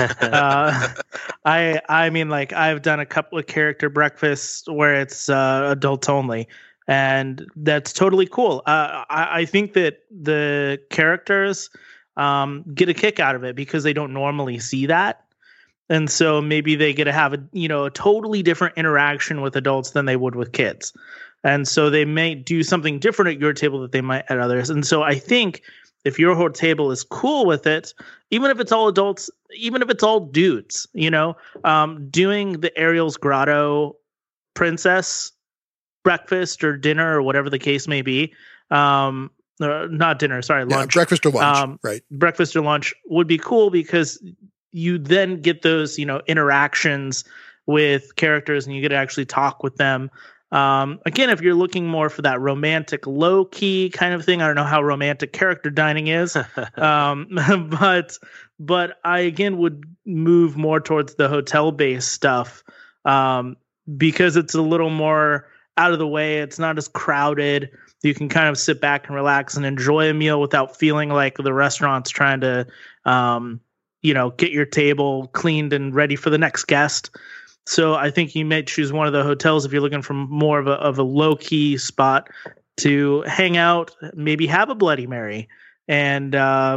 I mean, like, I've done a couple of character breakfasts where it's adults only. And that's totally cool. I think that the characters get a kick out of it because they don't normally see that. And so maybe they get to have a totally different interaction with adults than they would with kids. And so they may do something different at your table that they might at others. And so I think if your whole table is cool with it, even if it's all adults, even if it's all dudes, doing the Ariel's Grotto princess breakfast or dinner or whatever the case may be, not dinner, sorry, lunch. Breakfast or lunch, right? Breakfast or lunch would be cool because you then get those, interactions with characters and you get to actually talk with them. Again, if you're looking more for that romantic, low key kind of thing, I don't know how romantic character dining is, but I again would move more towards the hotel based stuff because it's a little more out of the way. It's not as crowded. You can kind of sit back and relax and enjoy a meal without feeling like the restaurant's trying to, get your table cleaned and ready for the next guest. So I think you may choose one of the hotels if you're looking for more of a low key spot to hang out, maybe have a Bloody Mary and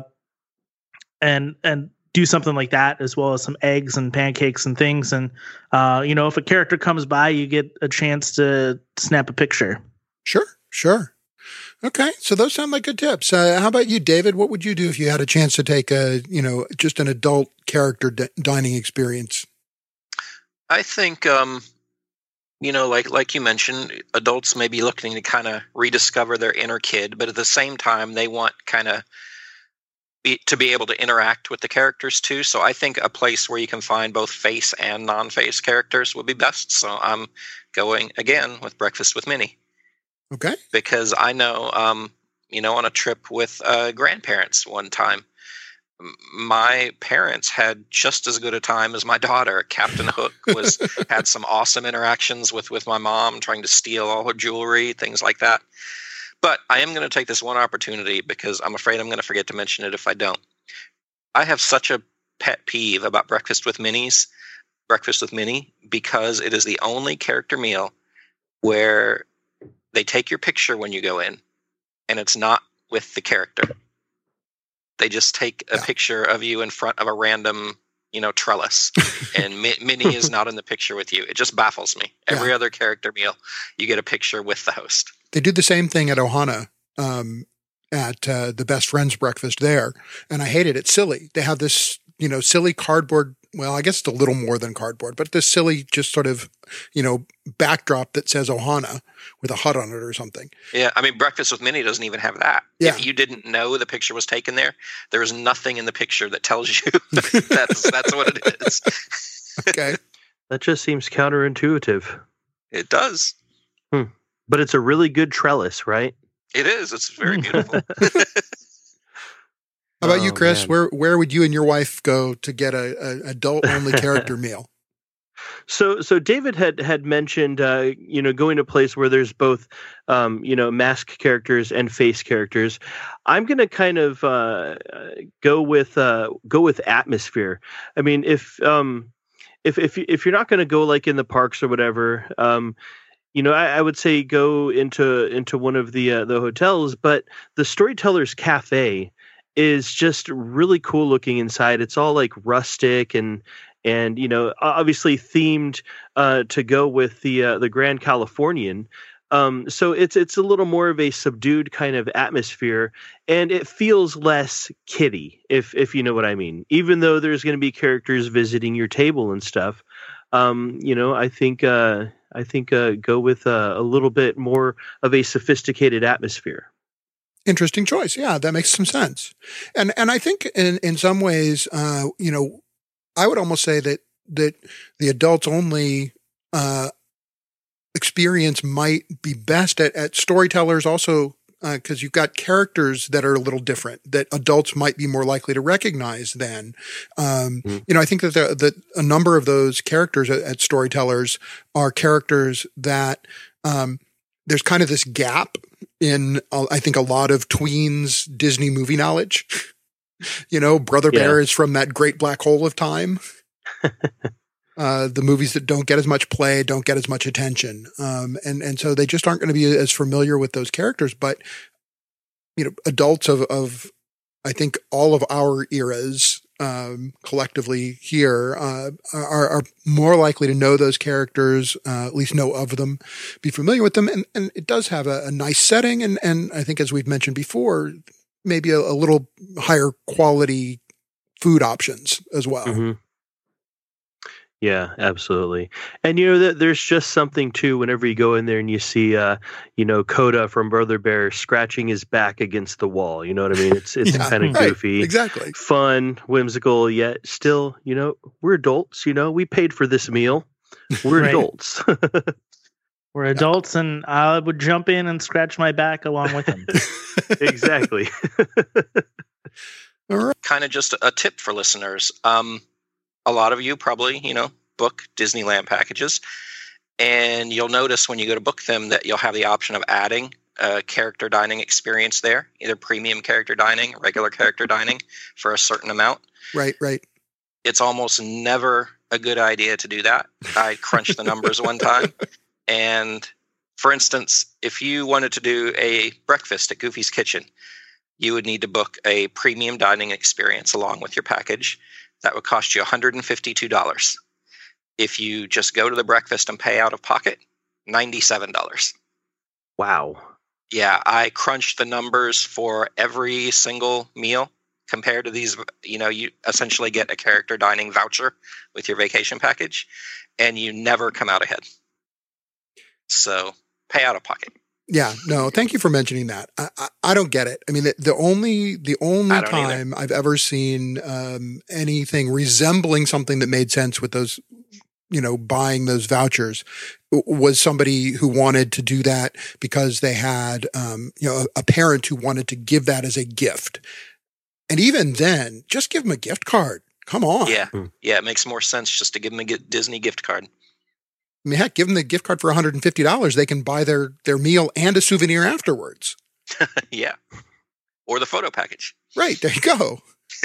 do something like that, as well as some eggs and pancakes and things. And, if a character comes by, you get a chance to snap a picture. Sure. Okay. So those sound like good tips. How about you, David? What would you do if you had a chance to take just an adult character dining experience? I think, like you mentioned, adults may be looking to kind of rediscover their inner kid, but at the same time, they want kind of to be able to interact with the characters too. So I think a place where you can find both face and non-face characters would be best. So I'm going again with Breakfast with Minnie. Okay. Because I know, on a trip with grandparents one time, my parents had just as good a time as my daughter. Captain Hook had some awesome interactions with my mom, trying to steal all her jewelry, things like that. But I am going to take this one opportunity because I'm afraid I'm going to forget to mention it if I don't. I have such a pet peeve about Breakfast with Minnie because it is the only character meal where they take your picture when you go in and it's not with the character. They just take a picture of you in front of a random, trellis, and Minnie is not in the picture with you. It just baffles me. Every other character meal, you get a picture with the host. They do the same thing at Ohana, at the Best Friends breakfast there, and I hate it. It's silly. They have this, silly cardboard. Well, I guess it's a little more than cardboard, but this silly, just sort of, backdrop that says Ohana with a hut on it or something. Yeah, I mean, Breakfast with Minnie doesn't even have that. Yeah. If you didn't know the picture was taken there is nothing in the picture that tells you that's what it is. Okay. That just seems counterintuitive. It does. But it's a really good trellis, right? It is. It's very beautiful. How about you, Chris? Man. Where would you and your wife go to get a adult only character meal? So David had mentioned, going to a place where there's both, mask characters and face characters. I'm going to kind of go with atmosphere. I mean, if you're not going to go like in the parks or whatever, I would say go into one of the hotels, but the Storytellers Cafe is just really cool looking inside. It's all like rustic and obviously themed to go with the Grand Californian. So it's a little more of a subdued kind of atmosphere, and it feels less kiddie, if you know what I mean. Even though there's going to be characters visiting your table and stuff, I think go with a little bit more of a sophisticated atmosphere. Interesting choice. Yeah, that makes some sense. And I think in some ways, I would almost say that the adults only experience might be best at Storytellers also, because you've got characters that are a little different that adults might be more likely to recognize than. I think that a number of those characters at Storytellers are characters that there's kind of this gap in, I think, a lot of tweens Disney movie knowledge. Brother Bear is from that great black hole of time. The movies that don't get as much play, don't get as much attention. And so they just aren't going to be as familiar with those characters. But, adults of I think all of our eras, collectively here, are more likely to know those characters, at least know of them, be familiar with them. And it does have a nice setting. And I think, as we've mentioned before, maybe a little higher quality food options as well. Mm-hmm. Yeah, absolutely. And there's just something too whenever you go in there and you see Coda from Brother Bear scratching his back against the wall. You know what I mean? It's kind of goofy, exactly, fun, whimsical, yet still, we're adults, we paid for this meal. We're adults. We're adults, and I would jump in and scratch my back along with them. Exactly. All right. Kind of just a tip for listeners. A lot of you probably, book Disneyland packages, and you'll notice when you go to book them that you'll have the option of adding a character dining experience there, either premium character dining, regular character dining for a certain amount. Right. It's almost never a good idea to do that. I crunched the numbers one time, and for instance, if you wanted to do a breakfast at Goofy's Kitchen, you would need to book a premium dining experience along with your package. That would cost you $152. If you just go to the breakfast and pay out of pocket, $97. Wow. Yeah, I crunched the numbers for every single meal compared to these. You essentially get a character dining voucher with your vacation package, and you never come out ahead. So pay out of pocket. Yeah, no, thank you for mentioning that. I don't get it. I mean, the only time I've ever seen anything resembling something that made sense with those, buying those vouchers was somebody who wanted to do that because they had, a parent who wanted to give that as a gift. And even then, just give them a gift card. Come on. Yeah, it makes more sense just to give them a Disney gift card. I mean, heck, give them the gift card for $150. They can buy their meal and a souvenir afterwards. Yeah. Or the photo package. Right. There you go.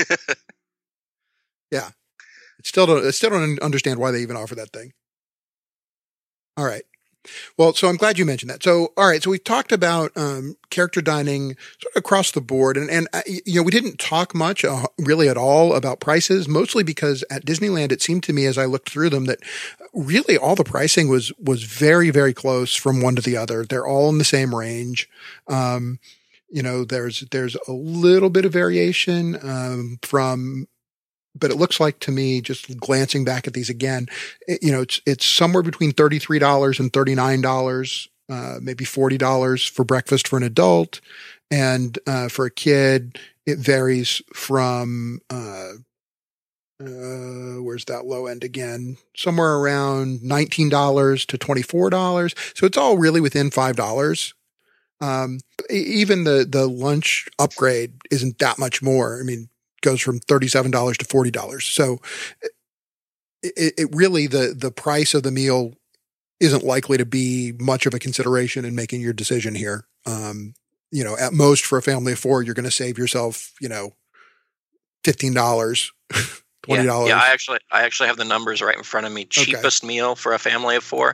Yeah. I still don't understand why they even offer that thing. All right. Well, so I'm glad you mentioned that. So, all right. So we've talked about character dining sort of across the board. And we didn't talk much really at all about prices, mostly because at Disneyland, it seemed to me as I looked through them that really all the pricing was very, very close from one to the other. They're all in the same range. There's a little bit of variation but it looks like to me, just glancing back at these again, it's somewhere between $33 and $39, maybe $40 for breakfast for an adult. And for a kid, it varies from, where's that low end again? Somewhere around $19 to $24. So it's all really within $5. Even the lunch upgrade isn't that much more. I mean, goes from $37 to $40. So it really, the price of the meal isn't likely to be much of a consideration in making your decision here. At most for a family of 4, you're going to save yourself, $15, $20. Yeah, I actually have the numbers right in front of me. Cheapest meal for a family of 4.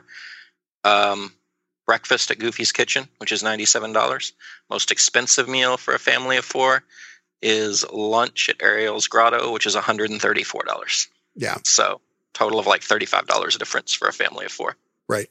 Breakfast at Goofy's Kitchen, which is $97. Most expensive meal for a family of 4 is lunch at Ariel's Grotto, which is $134. Yeah. So total of like $35 difference for a family of 4. Right.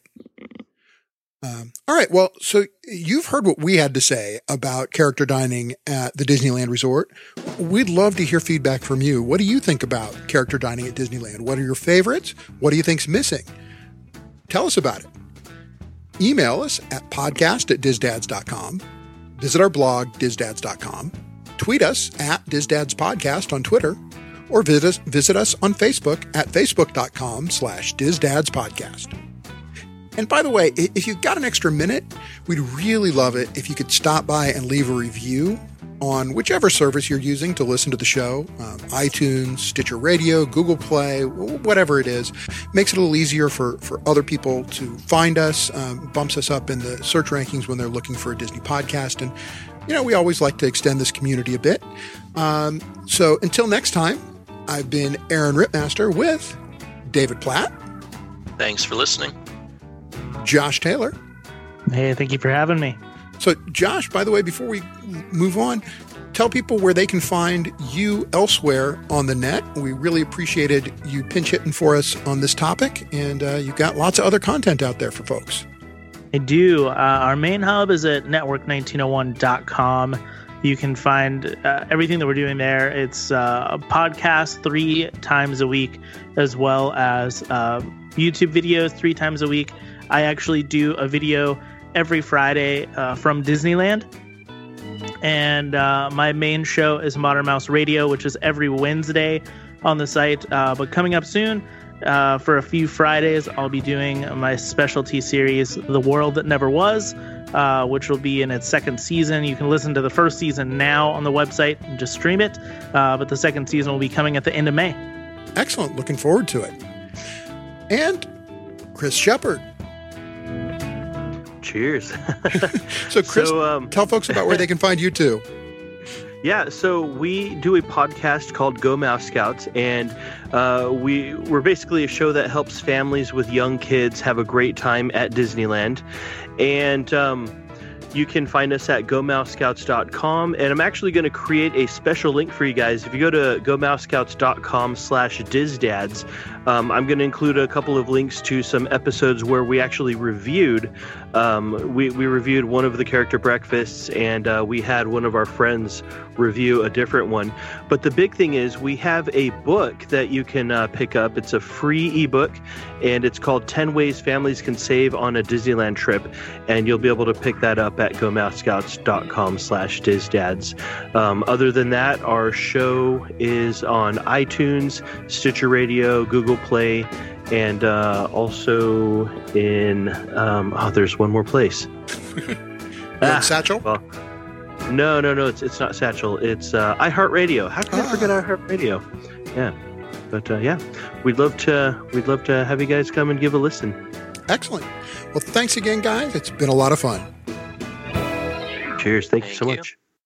All right. Well, so you've heard what we had to say about character dining at the Disneyland Resort. We'd love to hear feedback from you. What do you think about character dining at Disneyland? What are your favorites? What do you think's missing? Tell us about it. Email us at podcast@dizdads.com. Visit our blog, dizdads.com. Tweet us at DizDadsPodcast on Twitter, or visit us on Facebook at facebook.com/DizDadsPodcast. And by the way, if you've got an extra minute, we'd really love it if you could stop by and leave a review on whichever service you're using to listen to the show, iTunes, Stitcher Radio, Google Play, whatever it is. Makes it a little easier for other people to find us, bumps us up in the search rankings when they're looking for a Disney podcast. And, we always like to extend this community a bit. So until next time, I've been Aaron Ripmaster with David Platt. Thanks for listening. Josh Taylor. Hey, thank you for having me. So, Josh, by the way, before we move on, tell people where they can find you elsewhere on the net. We really appreciated you pinch hitting for us on this topic, and you've got lots of other content out there for folks. I do. Our main hub is at network1901.com. You can find everything that we're doing there. It's a podcast 3 times a week, as well as YouTube videos 3 times a week. I actually do a video every Friday from Disneyland. And my main show is Modern Mouse Radio, which is every Wednesday on the site. But coming up soon, for a few Fridays, I'll be doing my specialty series, The World That Never Was, which will be in its 2nd season. You can listen to the 1st season now on the website and just stream it. But the 2nd season will be coming at the end of May. Excellent. Looking forward to it. And Chris Shepard. Cheers. So, Chris, tell folks about where they can find you too. Yeah, so we do a podcast called Go Mouse Scouts, and we're basically a show that helps families with young kids have a great time at Disneyland. And you can find us at gomousescouts.com, and I'm actually going to create a special link for you guys. If you go to gomousescouts.com/dizdads, I'm going to include a couple of links to some episodes where we actually reviewed. We reviewed one of the character breakfasts, and we had one of our friends review a different one. But the big thing is we have a book that you can pick up. It's a free ebook, and it's called 10 Ways Families Can Save on a Disneyland Trip. And you'll be able to pick that up at gomousescouts.com/dizdads. Other than that, our show is on iTunes, Stitcher Radio, Google Play, and also in there's one more place. Satchel? Well, no, it's not Satchel. It's iHeartRadio. How can I forget iHeartRadio? Yeah, but we'd love to have you guys come and give a listen. Excellent. Well, thanks again, guys. It's been a lot of fun. Cheers. Thank you so much.